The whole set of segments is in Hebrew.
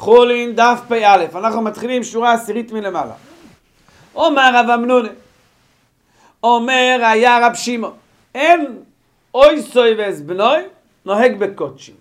חולין דף פ"א, אנחנו מתחילים שורה עשירית מלמעלה. אומר רב אמנונה, אומר היה רב שמעון, אין אוי סוי ועזבנוי נוהג בקודשים.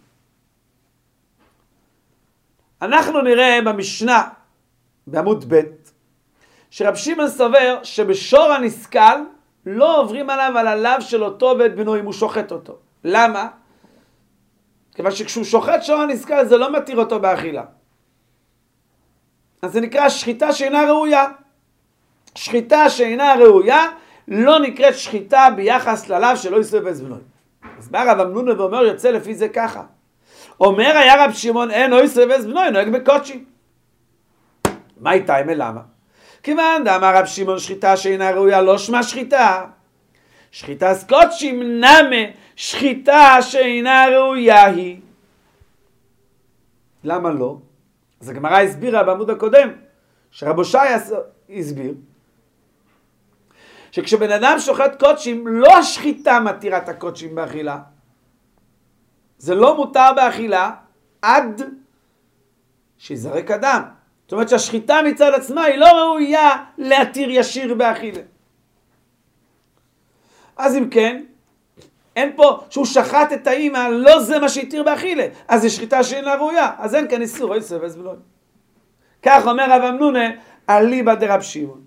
אנחנו נראה במשנה בעמוד ב' שרב שמעון סובר שבשור הנסכל לא עוברים עליו על הלב של אותו בית בנו אם הוא שוחט אותו. למה? כיוון שכשהוא שוחט שור הנסכל זה לא מתיר אותו באכילה. אז זה נקרא שחיטה שאינה ראויה. שחיטה שאינה ראויה לא נקראת שחיטה ביחס ללב של אוי סוי ועזבנוי. אז בא רב אמנונה ואומר יוצא לפי זה ככה. אומר היה רב שמעון אין אוי סוי ועזבנוי נוהג בקודשים. מה איתה למה? כיוון דאמר רב שמעון שחיטה שאינה ראויה לא שמה שחיטה. שחיטה קודשים נמה שחיטה שאינה ראויה היא. למה לא? אז הגמרא הסבירה בעמוד הקודם שרב הושעיה הסביר שכשבן אדם שוחט קודשים לא השחיטה מתירה את הקודשים באכילה. זה לא מותר באכילה עד שיזרק הדם. זאת אומרת שהשחיטה מצד עצמה היא לא ראויה להתיר ישיר באכילה. אז אם כן, אין פה שהוא שחט את האמא, לא זה מה שהתיר באכילה. אז זה שחיטה שאינה ראויה. אז אין כאן איסור אוי סוי ועזבנוי. כך אומר רב אמנונה אליבא דרב שמעון.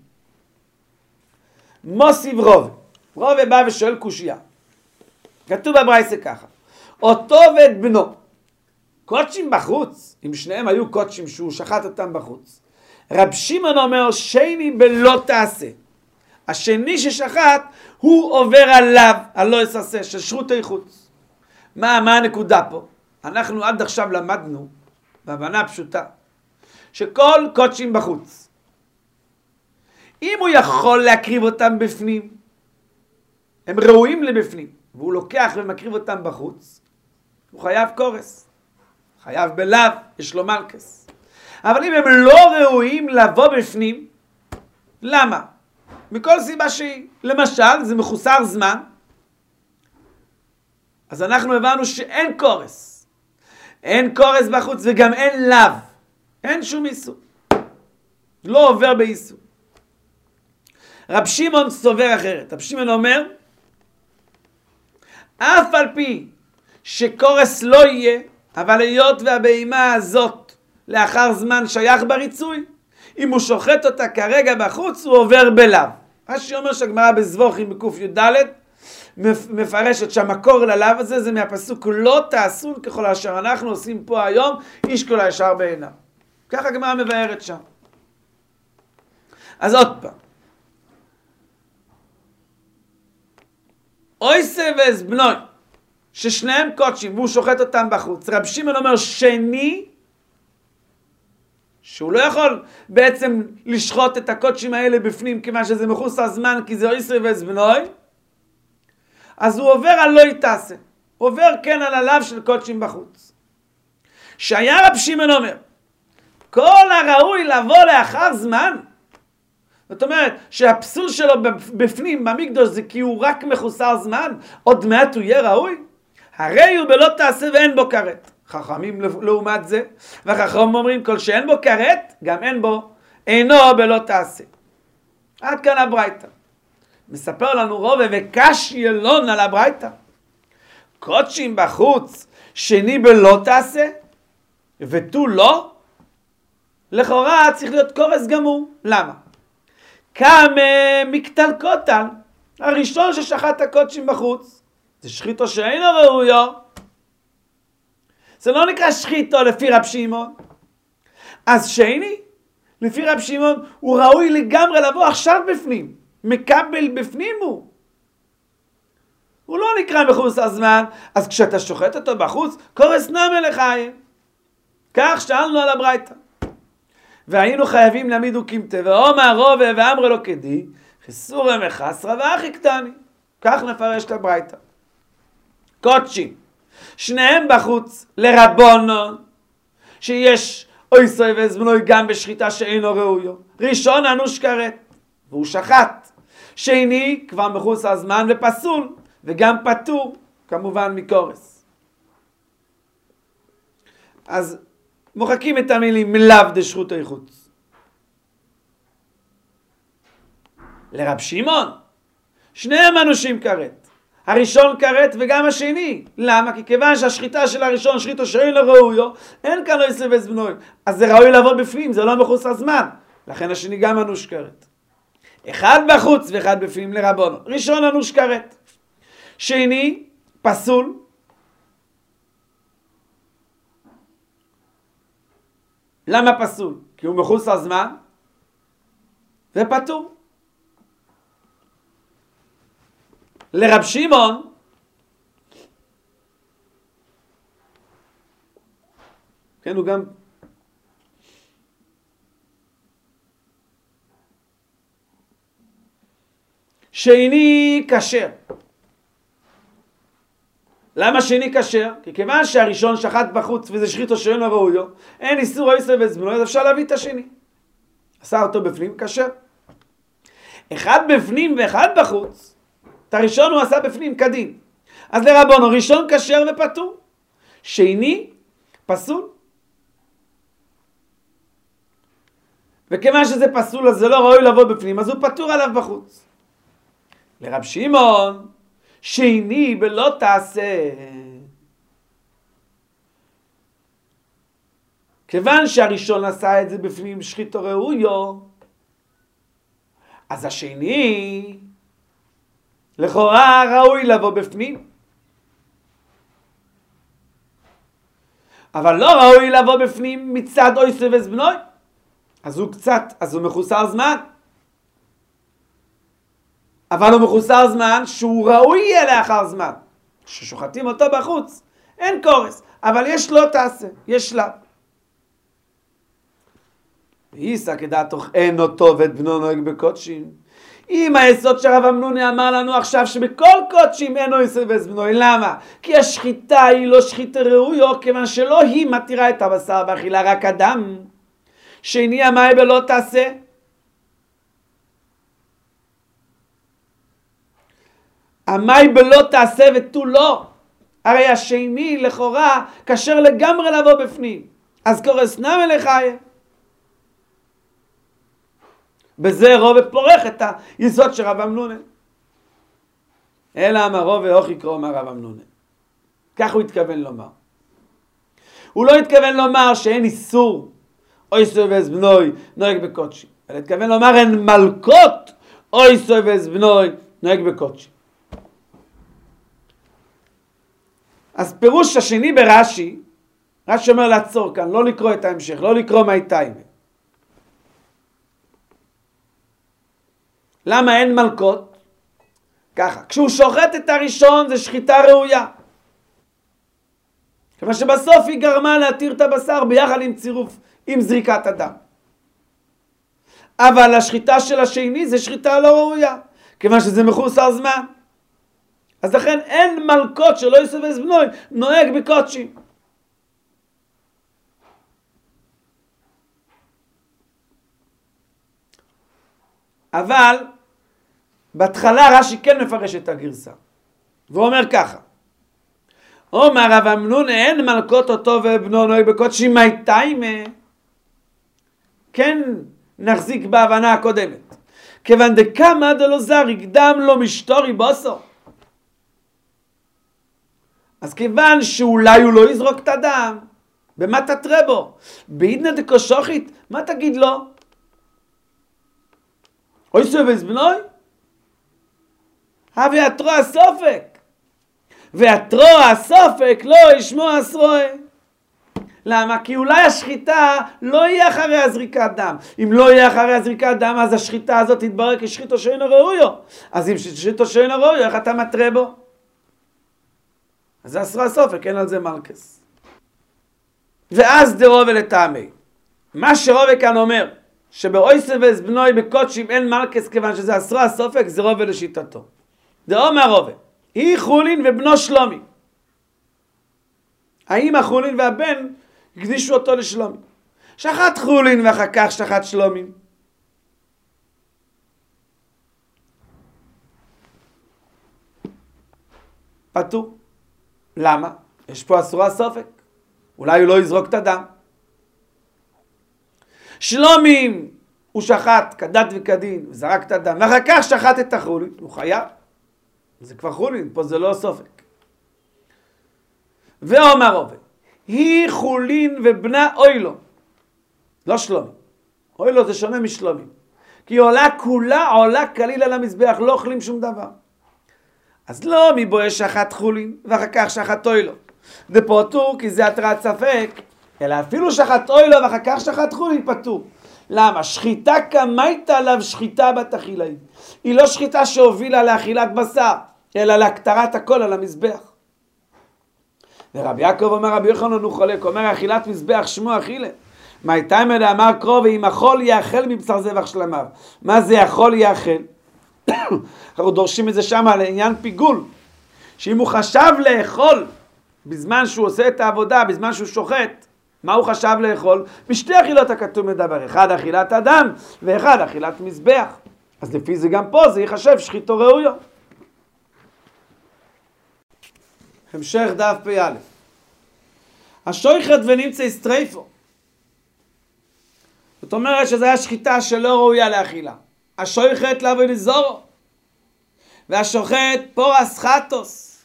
מוסיף רובה בא ושואל קושיה. כתוב בברייתא ככה. אותו ואת בנו. קודשים בחוץ, אם שניהם היו קודשים שהוא שחט אותם בחוץ. רב שמעון אומר שני בלא תעשה. השני ששחט הוא עובר עליו, הלא יסעשה, של שרותי חוץ. מה הנקודה פה? אנחנו עד עכשיו למדנו, בהבנה פשוטה, שכל קודשים בחוץ, אם הוא יכול להקריב אותם בפנים, הם ראויים לבפנים, והוא לוקח ומקריב אותם בחוץ, הוא חייב קורס. חייב בלאו, יש לו מלכס. אבל אם הם לא ראויים לבוא בפנים, למה? מכל סיבה שהיא. למשל, זה מחוסר זמן, אז אנחנו הבנו שאין קורס. אין קורס בחוץ וגם אין לאו. אין שום איסור. לא עובר באיסור. רב שמעון סובר אחרת. רב שמעון אומר, אף על פי שקורס לא יהיה, אבל היות והבהמה הזאת לאחר זמן שייך בריצוי, אם הוא שוחט אותה כרגע בחוץ הוא עובר בלאו. רש"י אומר שהגמרא בזבוחים בק"ד מפרשת שהמקור ללאו הזה זה מהפסוק לא תעשון ככל אשר אנחנו עושים פה היום איש כל הישר בעיניו. ככה הגמרא מבארת שם. אז עוד פעם. אוי סוי ועזבנוי ששניהם קודשים והוא שוחט אותם בחוץ. רב שמעון אומר שני שהוא לא יכול בעצם לשחוט את הקודשים האלה בפנים כיוון שזה מחוסר זמן כי זה אוי סוי ועזבנוי. אז הוא עובר על לא יתעשה. הוא עובר כן על הלאו של קודשים בחוץ. שהיה רב שמעון אומר כל הראוי לבוא לאחר זמן. זאת אומרת שהפסול שלו בפנים במקדוש זה כי הוא רק מחוסר זמן. עוד מעט הוא יהיה ראוי. הרי הוא בלא תעשה ואין בו כרת. חכמים לעומת זה, והחכמים אומרים כל שאין בו כרת, גם אין בו, אינו בלא תעשה. עד כאן הברייתא. מספר לנו רובה וקשיא אלון על הברייתא. קודשים בחוץ, שני בלא תעשה, ותו לא, לכאורה צריך להיות קורס גמור. למה? כמה מקטל קוטל, הראשון ששחט הקודשים בחוץ, זה שחיתו שאינו ראויו. זה לא נקרא שחיתו לפי רב שמעון. אז שני, לפי רב שמעון, הוא ראוי לגמרי לבוא עכשיו בפנים. מקבל בפנים הוא. הוא לא נקרא מחוסר זמן, אז כשאתה שוחט אותו בחוץ, קורס נמה לחיים. כך שאלנו על הברייתא. והיינו חייבים להעמיד וקימתה, ואומר רובה ואמר לו כדי, חסורה מחסרה ואחי קטני. כך נפרש את הברייתא. קודשים. שניהם בחוץ לרבונון, שיש אוי סוי ועזבנוי גם בשחיטה שאינו ראויו. ראשון אנוש כרת, והוא שחט. שני כבר מחוסר זמן ופסול, וגם פטור, כמובן מקורס. אז מוחקים את המילים מלאו דשחוטי חוץ. לרב שמעון, שניהם אנושים כרת. הראשון כרת וגם השני. למה? כי כיוון שהשחיטה של הראשון, שחיטו שאין לו ראויו, אין כאן לא יסבס בנוי. אז זה ראוי לבוא בפנים, זה לא מחוץ לזמן. לכן השני גם אנוש כרת. אחד בחוץ ואחד בפנים לרבונו. ראשון אנוש כרת. שני פסול. למה פסול? כי הוא מחוץ לזמן ופטור. לרב שמעון כן, הוא גם שני כשר. למה שני כשר? כי כיוון שהראשון שחט בחוץ וזה שחיטו שאין לו ראויו, אין איסור או איסור וזבנו, אז אפשר להביא את השני. עשה אותו בפנים כשר. אחד בפנים ואחד בחוץ. את הראשון הוא עשה בפנים כדין. אז לרבונו, ראשון כשר ופטור. שני פסול. וכיוון שזה פסול אז זה לא ראוי לבוא בפנים, אז הוא פטור עליו בחוץ. לרב שמעון, שני בלא תעשה. כיוון שהראשון עשה את זה בפנים שחיטו ראויו, אז השני לכאורה ראוי לבוא בפנים. אבל לא ראוי לבוא בפנים מצד אוי סבס בנוי. אז הוא מחוסר זמן. אבל הוא מחוסר זמן שהוא ראוי יהיה לאחר זמן. ששוחטים אותו בחוץ. אין קורס. אבל יש לא תעשה. יש לה. ואיסא כדעתוך אין אותו ואת בנו נוהג בקודשים. אם היסוד שרב אמנוני אמר לנו עכשיו שבכל קודשים אין אוי סבס בנוי. למה? כי השחיטה היא לא שחיטה ראויה, כיוון שלא היא מתירה את הבשר באכילה, רק אדם. שני המאי בלא תעשה. המאי בלא תעשה ותו לא. הרי השני לכאורה כשר לגמרי לבוא בפנים. אז קורס נמי לחיה. בזה רוב פורח את היסוד של רב אמנונה. אלא אמר רוב ואוך יקרוא אמר רב אמנונה. כך הוא התכוון לומר. הוא לא התכוון לומר שאין איסור אוי סובס בנוי נוהג בקודשי. אלא התכוון לומר אין מלכות אוי סובס בנוי נוהג בקודשי. אז פירוש השני ברש"י, רש"י אומר לעצור כאן, לא לקרוא את ההמשך, לא לקרוא מהטיימה. למה אין מלכות? ככה, כשהוא שוחט את הראשון זה שחיטה ראויה. כמה שבסוף היא גרמה להתיר את הבשר ביחד עם צירוף, עם זריקת הדם. אבל השחיטה של השני זה שחיטה לא ראויה, כיוון שזה מחוסר זמן. אז לכן אין מלכות שלא יסובס בנוי נוהג בקודשים. אבל בהתחלה רש"י כן מפרש את הגרסה. והוא אומר ככה. אומר רב אמנון אין מלכות אותו ובנו נוהג בקודשים מהטיימה. כן נחזיק בהבנה הקודמת. כיוון דקמא דלא זריק דם לא משטורי בוסו. אז כיוון שאולי הוא לא יזרוק את הדם, במה תתרה בו? בעידנא דקושוכית, מה תגיד לו? אוי סובס בנוי? ויתרו הסופק. ויתרו הסופק לא ישמוע אסרוי. למה? כי אולי השחיטה לא יהיה אחרי הזריקת דם. אם לא יהיה אחרי הזריקת דם, אז השחיטה הזאת תתברר כשחיטו שאינו ראויו. אז אם שחיטו שאינו ראויו, איך אתה מתרה בו? אז זה אסרה סופק, אין על זה מלכס. ואז דרובה לטעמי. מה שרובה כאן אומר, שבאוי סבס בנוי בקודשים אין מלכס כיוון שזה אסרה סופק, זה רובה לשיטתו. דאמר רובה, היא חולין ובנו שלומי. האמא חולין והבן הקדישו אותו לשלומי. שחט חולין ואחר כך שחט שלומי. פטור. למה? יש פה אסורה סופק. אולי הוא לא יזרוק את הדם. שלומים הוא שחט כדת וכדין, זרק את הדם, ואחר כך שחט את החולין, הוא חייב. זה כבר חולין, פה זה לא סופק. ואומר עובד, היא חולין ובנה אוילו. לא שלומים. אוילו זה שונה משלומים. כי היא עולה כולה, עולה כליל על המזבח, לא אוכלים שום דבר. אז לא מבואה שחט חולין, ואחר כך שחט אוילו. זה פטור כי זה התרת ספק, אלא אפילו שחט אוילו ואחר כך שחט חולין פטור. למה? שחיטה קמית עליו שחיטה בתחילאי. היא לא שחיטה שהובילה לאכילת בשר, אלא להקטרת הכל על המזבח. ורבי יעקב אומר, רבי יוחנן הוא חולק, אומר אכילת מזבח שמו אכילה. מהייתמר אמר קרוב, ואם אכול יאכל מבשר זבח שלמיו. מה זה אכול יאכל? אנחנו דורשים את זה שם על עניין פיגול. שאם הוא חשב לאכול בזמן שהוא עושה את העבודה, בזמן שהוא שוחט, מה הוא חשב לאכול? בשתי אכילות הכתוב מדבר, אחד אכילת אדם ואחד אכילת מזבח. אז לפי זה גם פה זה יחשב שחיתו ראויו. המשך דף פ"א. השויכת ונמצא יסטרייפו. זאת אומרת שזו היה שחיטה שלא ראויה לאכילה. השויכת לעבוד זורו. והשוחט פורס חטוס.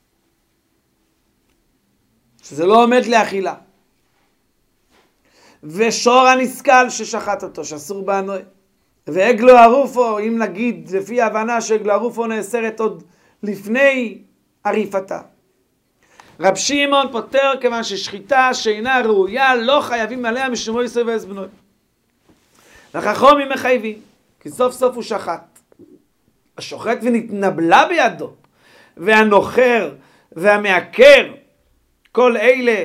שזה לא עומד לאכילה. ושור הנסקל ששחט אותו, שאסור בענוי. ועגלו ערופו, אם נגיד לפי ההבנה שעגלו ערופו נאסרת עוד לפני עריפתה. רב שמעון פותר כיוון ששחיטה שאינה ראויה לא חייבים עליה משום יסוד ועזבנוי. והחכמים מחייבים, כי סוף סוף הוא שחט. השוחט ונתנבלה בידו, והנוחר והמעקר, כל אלה,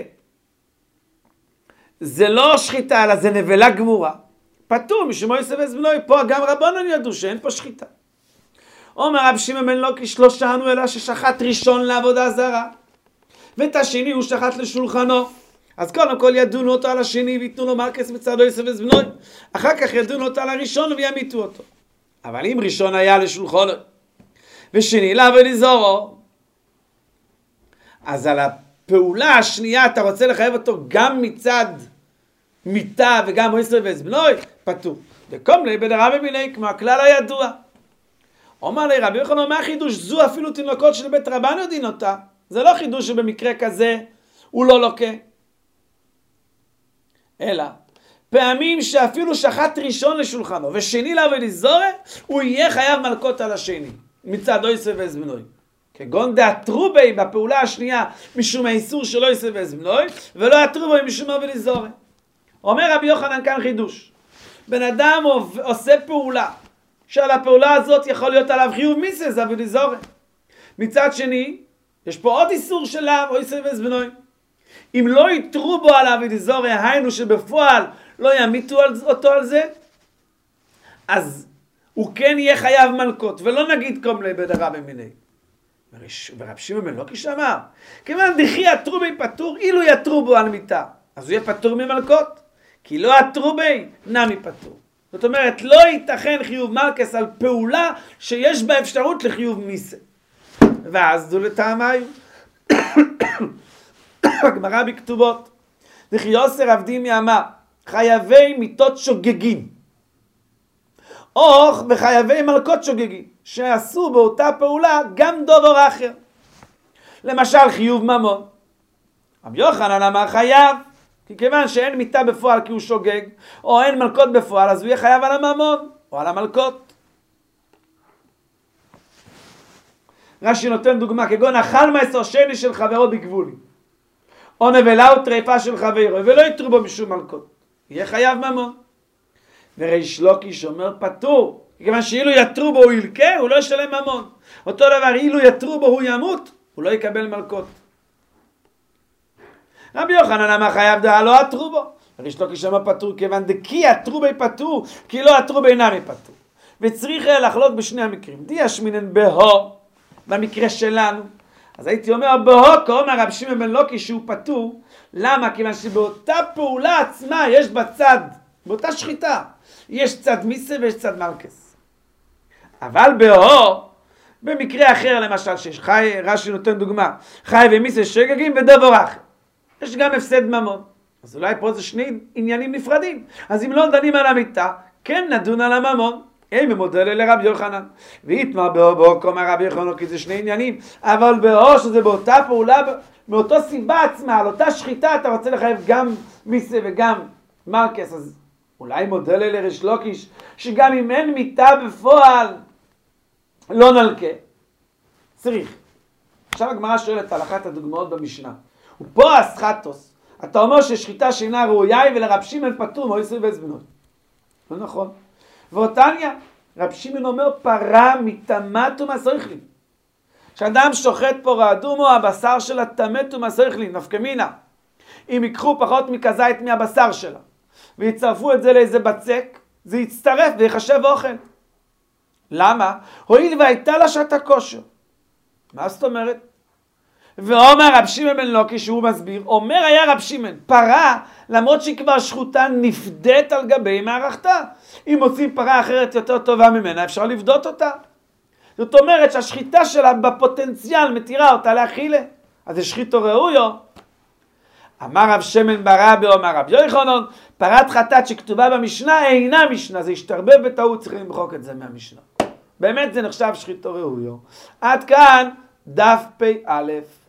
זה לא שחיטה, אלא זה נבלה גמורה. פטור משום יסוד ועזבנוי, פה גם רבנן ידעו שאין פה שחיטה. אומר רב שמעון בן לוקיש לא שענו אלא ששחט ראשון לעבודה זרה. ואת השני הוא שחט לשולחנו. אז קודם כל ידונו אותו על השני ויתנו לו מרקס מצדו יוסף וזבנוי. אחר כך ידונו אותו על הראשון וימיתו אותו. אבל אם ראשון היה לשולחנו ושני לעבוד זרו, אז על הפעולה השנייה אתה רוצה לחייב אותו גם מצד מיתה וגם יוסף וזבנוי, פטור. וקום לי בדרבי מיני כמו הכלל הידוע. אומר לי רבי יוחנן, מה החידוש? זו אפילו תינוקות של בית רבן יודעים אותה. זה לא חידוש שבמקרה כזה הוא לא לוקה. אלא, פעמים שאפילו שחט ראשון לשולחנו ושני לעבוד זורה, הוא יהיה חייב מלקות על השני, מצד יוסף וזבנוי. כגון דאטרובי בפעולה השנייה משום האיסור של יוסף וזבנוי, ולא אטרובי משום עבוד זורה. אומר רבי יוחנן כאן חידוש. בן אדם עושה פעולה, שעל הפעולה הזאת יכול להיות עליו חיוב מיסס, עבוד זורה. מצד שני, יש פה עוד איסור של יוסף וזבנוי. אם לא יתרו בו על עבוד זורה, היינו שבפועל לא ימיתו אותו על זה, אז הוא כן יהיה חייב מלקות, ולא נגיד קום לי בדרבי מיני. ורב שמעון בן לוקיש אמר, כיוון דכי יתרו בי פטור, אילו יתרו בו על מיתה, אז הוא יהיה פטור ממלקות, כי לא יתרו בי, נמי פטור. זאת אומרת, לא ייתכן חיוב מלכס על פעולה שיש בה אפשרות לחיוב מיסה. ואז זו לטעמיו. הגמרא בכתובות. וכי יוסר עבדימי אמר, חייבי מיתות שוגגים. או בחייבי מלכות שוגגים, שעשו באותה פעולה גם דובר אחר. למשל חיוב ממון. רבי יוחנן אמר חייב, כי כיוון שאין מיתה בפועל כי הוא שוגג, או אין מלכות בפועל, אז הוא יהיה חייב על הממון, או על המלכות. רש"י נותן דוגמה, כגון אכל מעשר שני של חברו בגבולי, או נבלה או טרפה של חברו, ולא יתרו בו משום מלכות, יהיה חייב ממון. וריש לוקיש אומר פטור, כיוון שאילו יתרו בו הוא ילקה, הוא לא ישלם ממון. אותו דבר, אילו יתרו בו הוא ימות, הוא לא יקבל מלכות. רבי יוחנן אמר חייב דעה לא יתרו בו. ריש לוקיש אומר פטור, כיוון דכי יתרו בי פטור, כי לא יתרו בי נמי פטור. וצריך לחלוק בשני המקרים. דישמינן בהו, במקרה שלנו. אז הייתי אומר בהו, כאומר רב שמעון בן לוקיש שהוא פטור. למה? כיוון שבאותה פעולה עצמה יש בצד, באותה שחיטה, יש צד מיסה ויש צד מלכס. אבל בהו, במקרה אחר למשל, שיש רש"י נותן דוגמה, חי ומיסה שגגים ודובר אחר. יש גם הפסד ממון. אז אולי פה זה שני עניינים נפרדים. אז אם לא דנים על המיטה, כן נדון על הממון. אין במודל לרבי יוחנן. ויתמר באו קומר רבי יוחנן, כי זה שני עניינים. אבל באו שזה באותה פעולה, מאותו סיבה עצמה, על אותה שחיטה, אתה רוצה לחייב גם מיסה וגם מרקס. אז אולי מודל לריש לוקיש, שגם אם אין מיטה בפועל, לא נלקה. צריך. עכשיו הגמרא שואלת על אחת הדוגמאות במשנה. ופה אסחטוס. אתה אומר ששחיטה שאינה ראויה היא ולרב שמעון פטור מאיסור ועצבנות. לא נכון. ואותניה, רב שמעון אומר פרה מטמאת ומסריחלין. כשאדם שוחט פרה אדומו, הבשר שלה טמאת ומסריחלין, נפקא מינה. אם ייקחו פחות מכזית מהבשר שלה, ויצרפו את זה לאיזה בצק, זה יצטרף ויחשב אוכל. למה? הואיל והייתה לה שעת הכושר. מה זאת אומרת? ואומר רב שמעון בן לוקי, שהוא מסביר, אומר היה רב שמעון, פרה, למרות שהיא כבר שחוטה, נפדית על גבי מערכתה. אם מוצאים פרה אחרת יותר טובה ממנה, אפשר לבדות אותה. זאת אומרת שהשחיטה שלה בפוטנציאל מתירה אותה לאכילה. אז זה שחיטו ראויו. אמר רב שמעון ברבי, אומר רב יוחנן, פרת חטאת שכתובה במשנה אינה משנה, זה השתרבב בטעות, צריכים למחוק את זה מהמשנה. באמת זה נחשב שחיטו ראויו. עד כאן דף פ"א.